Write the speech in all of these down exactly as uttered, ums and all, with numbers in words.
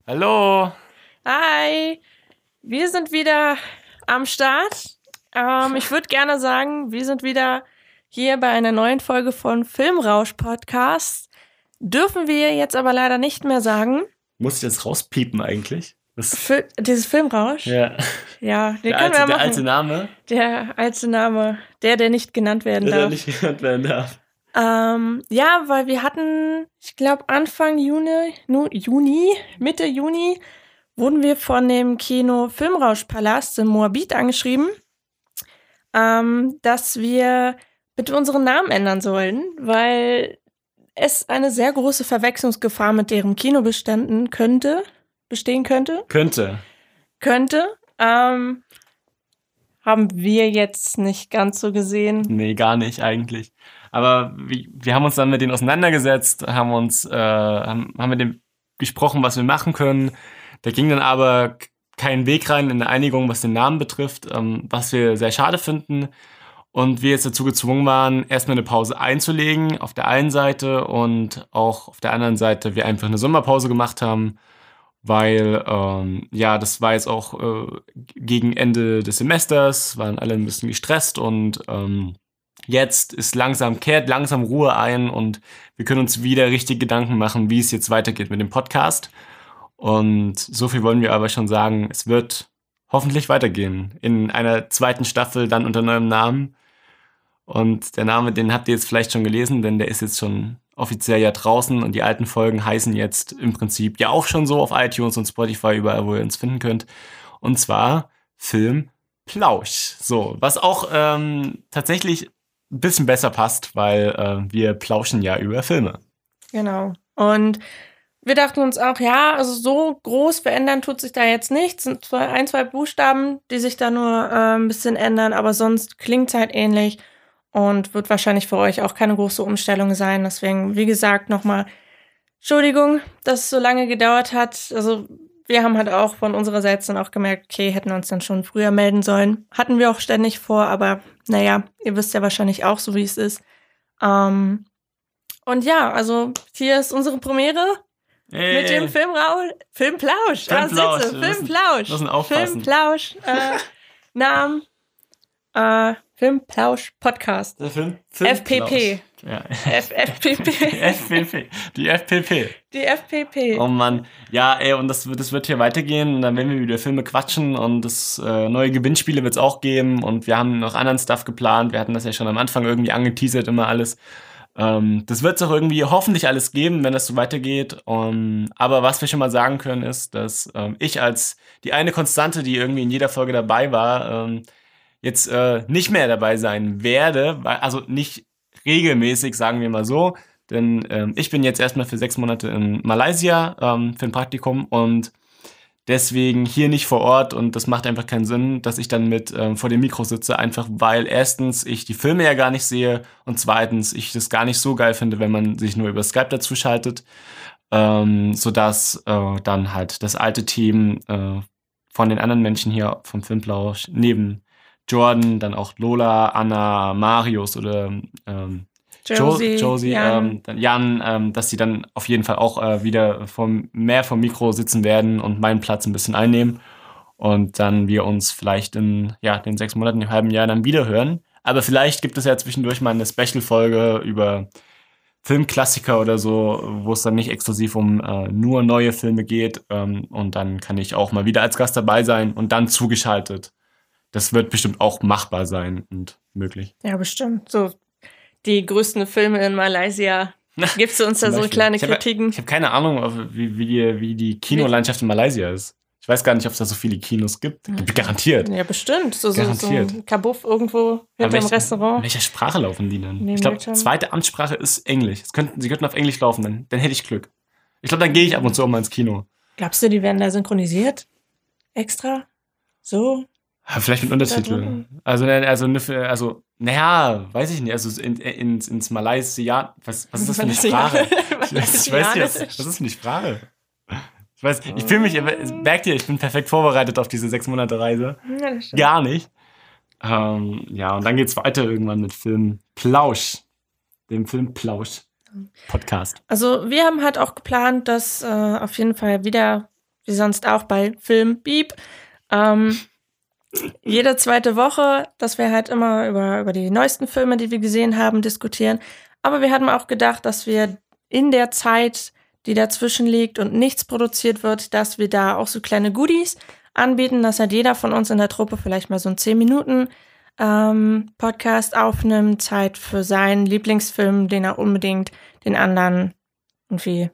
Hallo. Hi, wir sind wieder am Start. Ähm, ich würde gerne sagen, wir sind wieder hier bei einer neuen Folge von Filmrausch Podcast. Dürfen wir jetzt aber leider nicht mehr sagen. Muss ich das rauspiepen eigentlich? Das Fi- dieses Filmrausch? ja. Ja, den Der können alte, wir ja der machen. alte Name, Der alte Name, der, der nicht genannt werden der darf. nicht genannt werden darf. Ähm, ja, weil wir hatten, ich glaube Anfang Juni, nu, Juni, Mitte Juni, wurden wir von dem Kino Filmrauschpalast in Moabit angeschrieben, ähm, dass wir bitte unseren Namen ändern sollen, weil es eine sehr große Verwechslungsgefahr mit deren Kinobeständen könnte, bestehen könnte. Könnte. Könnte. Ähm, haben wir jetzt nicht ganz so gesehen. Nee, gar nicht eigentlich. Aber wir, wir haben uns dann mit denen auseinandergesetzt, haben uns, äh, haben, haben mit dem gesprochen, was wir machen können. Da ging dann aber kein Weg rein in eine Einigung, was den Namen betrifft, ähm, was wir sehr schade finden. Und wir jetzt dazu gezwungen waren, erstmal eine Pause einzulegen auf der einen Seite und auch auf der anderen Seite wir einfach eine Sommerpause gemacht haben, weil ähm, ja, das war jetzt auch äh, gegen Ende des Semesters, waren alle ein bisschen gestresst und ähm, jetzt ist langsam, kehrt langsam Ruhe ein und wir können uns wieder richtig Gedanken machen, wie es jetzt weitergeht mit dem Podcast. Und so viel wollen wir aber schon sagen, es wird hoffentlich weitergehen in einer zweiten Staffel, dann unter neuem Namen. Und der Name, den habt ihr jetzt vielleicht schon gelesen, denn der ist jetzt schon offiziell ja draußen und die alten Folgen heißen jetzt im Prinzip ja auch schon so auf iTunes und Spotify, überall, wo ihr uns finden könnt. Und zwar Film Plausch. So, was auch ähm, tatsächlich ein bisschen besser passt, weil äh, wir plauschen ja über Filme. Genau. Und wir dachten uns auch, ja, also so groß verändern tut sich da jetzt nichts. Es sind zwar ein, zwei Buchstaben, die sich da nur äh, ein bisschen ändern, aber sonst klingt es halt ähnlich und wird wahrscheinlich für euch auch keine große Umstellung sein. Deswegen, wie gesagt, nochmal Entschuldigung, dass es so lange gedauert hat. Also wir haben halt auch von unserer Seite dann auch gemerkt, okay, hätten wir uns dann schon früher melden sollen. Hatten wir auch ständig vor, aber naja, ihr wisst ja wahrscheinlich auch so, wie es ist. Ähm, und ja, also hier ist unsere Premiere. Hey. Mit dem Filmraul, Filmplausch, Filmplausch. Ah, sitze, Filmplausch, müssen aufpassen. Filmplausch, äh, Namen, äh, Filmplausch Podcast. Der Film, F P P. Ja. F FPP. F P P. Die F P P. Die F P P. Oh Mann. Ja, ey, und das, das wird hier weitergehen. Und dann werden wir wieder Filme quatschen und das äh, neue Gewinnspiele wird es auch geben. Und wir haben noch anderen Stuff geplant. Wir hatten das ja schon am Anfang irgendwie angeteasert, immer alles. Ähm, das wird es auch irgendwie hoffentlich alles geben, wenn das so weitergeht. Um, aber was wir schon mal sagen können, ist, dass ähm, ich als die eine Konstante, die irgendwie in jeder Folge dabei war, ähm, jetzt äh, nicht mehr dabei sein werde. Also nicht regelmäßig, sagen wir mal so. Denn ähm, ich bin jetzt erstmal für sechs Monate in Malaysia ähm, für ein Praktikum und deswegen hier nicht vor Ort und das macht einfach keinen Sinn, dass ich dann mit ähm, vor dem Mikro sitze, einfach weil erstens ich die Filme ja gar nicht sehe und zweitens ich das gar nicht so geil finde, wenn man sich nur über Skype dazu schaltet, ähm, sodass äh, dann halt das alte Team äh, von den anderen Menschen hier vom Filmplausch neben Jordan, dann auch Lola, Anna, Marius oder ähm, Josie, Josie, Jan, ähm, dann Jan, ähm, dass sie dann auf jeden Fall auch äh, wieder vom, mehr vom Mikro sitzen werden und meinen Platz ein bisschen einnehmen und dann wir uns vielleicht in ja, den sechs Monaten, im halben Jahr dann wieder hören. Aber vielleicht gibt es ja zwischendurch mal eine Special-Folge über Filmklassiker oder so, wo es dann nicht exklusiv um äh, nur neue Filme geht ähm, und dann kann ich auch mal wieder als Gast dabei sein und dann zugeschaltet. Das wird bestimmt auch machbar sein und möglich. Ja, bestimmt. So die größten Filme in Malaysia. Gibst du uns da so kleine ich hab, Kritiken? Ich habe keine Ahnung, wie, wie, die, wie die Kinolandschaft in Malaysia ist. Ich weiß gar nicht, ob es da so viele Kinos gibt. Gibt garantiert. Ja, bestimmt. So, so, garantiert. so ein Kabuff irgendwo hinter dem Restaurant. In welcher Sprache laufen die denn? Nee, ich glaube, zweite Amtssprache ist Englisch. Es könnten, sie könnten auf Englisch laufen, dann, dann hätte ich Glück. Ich glaube, dann gehe ich ab und zu auch mal ins Kino. Glaubst du, die werden da synchronisiert? Extra? So? Ja, vielleicht mit Untertiteln. Also, also, also, naja, weiß ich nicht. Also in, in, ins Malaysia. Was, was ist das für eine Sprache? Ich weiß, ich weiß nicht, was, was ist für eine Sprache? Ich weiß, ich fühle mich, merkt ihr, ich bin perfekt vorbereitet auf diese sechs Monate Reise. Ja, das stimmt. Gar nicht. Ähm, ja, und dann geht's weiter irgendwann mit Film Plausch. Dem Film Plausch Podcast. Also wir haben halt auch geplant, dass äh, auf jeden Fall wieder wie sonst auch bei Film Beep, ähm, jede zweite Woche, dass wir halt immer über, über die neuesten Filme, die wir gesehen haben, diskutieren. Aber wir hatten auch gedacht, dass wir in der Zeit, die dazwischen liegt und nichts produziert wird, dass wir da auch so kleine Goodies anbieten, dass halt jeder von uns in der Truppe vielleicht mal so einen zehn Minuten ähm, Podcast aufnimmt, Zeit für seinen Lieblingsfilm, den er unbedingt den anderen irgendwie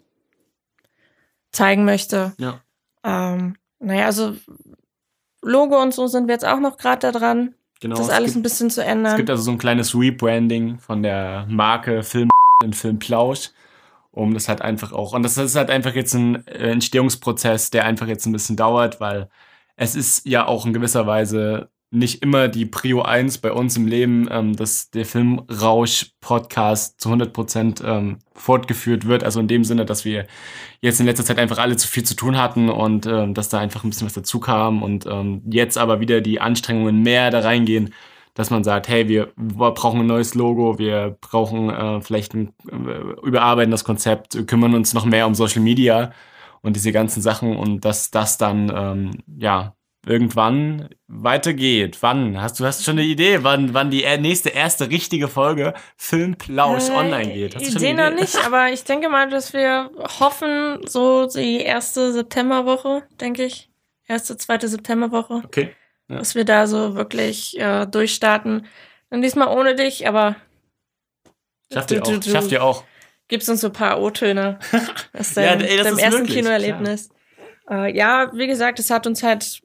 zeigen möchte. Ja. Ähm, naja, also Logo und so sind wir jetzt auch noch gerade da dran, Genau, das es alles gibt, ein bisschen zu ändern. Es gibt also so ein kleines Rebranding von der Marke Film in Film Plausch, um das halt einfach auch, und das ist halt einfach jetzt ein äh, Entstehungsprozess, der einfach jetzt ein bisschen dauert, weil es ist ja auch in gewisser Weise nicht immer die Prio eins bei uns im Leben, ähm, dass der Filmrausch-Podcast zu hundert Prozent ähm, fortgeführt wird. Also in dem Sinne, dass wir jetzt in letzter Zeit einfach alle zu viel zu tun hatten und ähm, dass da einfach ein bisschen was dazu kam und ähm, jetzt aber wieder die Anstrengungen mehr da reingehen, dass man sagt, hey, wir brauchen ein neues Logo, wir brauchen äh, vielleicht ein äh, überarbeiten das Konzept, kümmern uns noch mehr um Social Media und diese ganzen Sachen und dass das dann, ähm, ja, irgendwann weitergeht. Wann? Hast du hast schon eine Idee, wann, wann die nächste erste richtige Folge Filmplausch äh, online geht? Hast du schon Idee eine Idee noch nicht, aber ich denke mal, dass wir hoffen, so die erste Septemberwoche, denke ich. Erste, zweite Septemberwoche. Okay. Ja. Dass wir da so wirklich äh, durchstarten. Dann diesmal ohne dich, aber schafft ihr auch. Schafft ihr auch. Gibst uns so ein paar O-Töne. Aus ja, deinem, ey, das deinem ist ersten möglich, Kinoerlebnis. Äh, ja, wie gesagt, es hat uns halt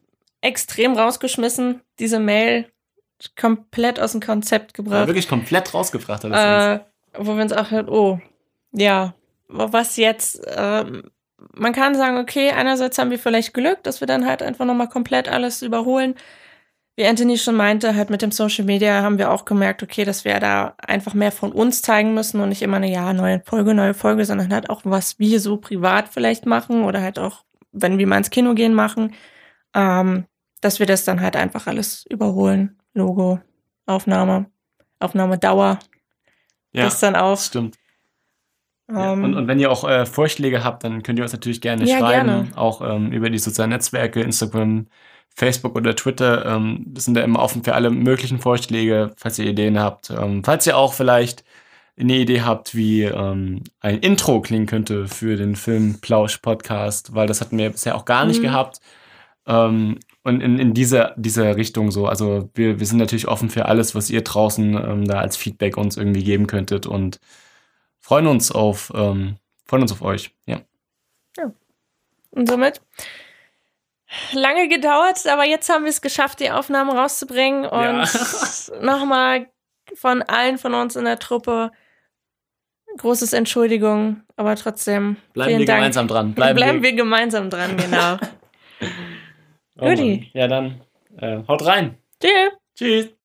extrem rausgeschmissen, diese Mail komplett aus dem Konzept gebracht. Ja, wirklich komplett rausgebracht. Hat das äh, wo wir uns auch halt, oh, ja, was jetzt? Ähm, man kann sagen, okay, einerseits haben wir vielleicht Glück, dass wir dann halt einfach nochmal komplett alles überholen. Wie Anthony schon meinte, halt mit dem Social Media haben wir auch gemerkt, okay, dass wir da einfach mehr von uns zeigen müssen und nicht immer eine, ja, neue Folge, neue Folge, sondern halt auch, was wir so privat vielleicht machen oder halt auch, wenn wir mal ins Kino gehen, machen, ähm, dass wir das dann halt einfach alles überholen. Logo, Aufnahme, Aufnahmedauer. Ja, das dann auch. Stimmt. Ähm, ja, und, und wenn ihr auch äh, Vorschläge habt, dann könnt ihr uns natürlich gerne ja, schreiben. Gerne. Auch ähm, über die sozialen Netzwerke, Instagram, Facebook oder Twitter. Ähm, wir sind da immer offen für alle möglichen Vorschläge, falls ihr Ideen habt. Ähm, falls ihr auch vielleicht eine Idee habt, wie ähm, ein Intro klingen könnte für den Filmplausch-Podcast, weil das hatten wir bisher auch gar nicht mhm. gehabt. Ähm, und in, in dieser, dieser Richtung so. Also wir, wir sind natürlich offen für alles, was ihr draußen ähm, da als Feedback uns irgendwie geben könntet und freuen uns auf, ähm, freuen uns auf euch. Ja. ja. Und somit lange gedauert, aber jetzt haben wir es geschafft, die Aufnahme rauszubringen und ja. nochmal von allen von uns in der Truppe großes Entschuldigung, aber trotzdem bleiben vielen wir Dank. gemeinsam dran. Bleiben, bleiben wir, wir gemeinsam dran, genau. oh, Guti. Ja, dann äh, haut rein. Tschüss. Tschüss.